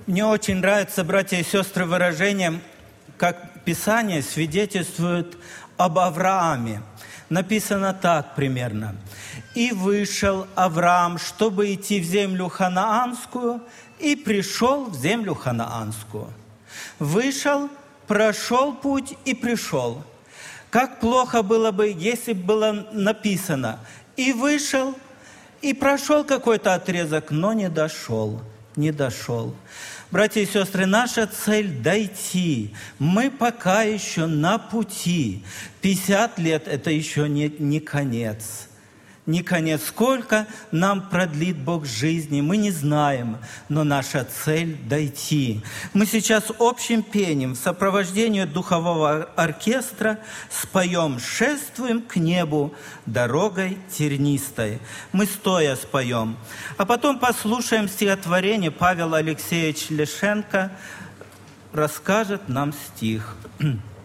Мне очень нравится, братья и сестры, выражение, как Писание свидетельствует об Аврааме. Написано так примерно. «И вышел Авраам, чтобы идти в землю ханаанскую, и пришел в землю ханаанскую». Вышел, прошел путь и пришел. Как плохо было бы, если бы было написано «и вышел, и прошел какой-то отрезок, но не дошел». Не дошел. Братья и сестры, наша цель – дойти. Мы пока еще на пути. 50 лет – это еще не конец. Не конец. Сколько нам продлит Бог жизни, мы не знаем, но наша цель – дойти. Мы сейчас общим пением в сопровождении духового оркестра споем «Шествуем к небу дорогой тернистой». Мы стоя споем. А потом послушаем стихотворение. Павел Алексеевич Лешенко расскажет нам стих.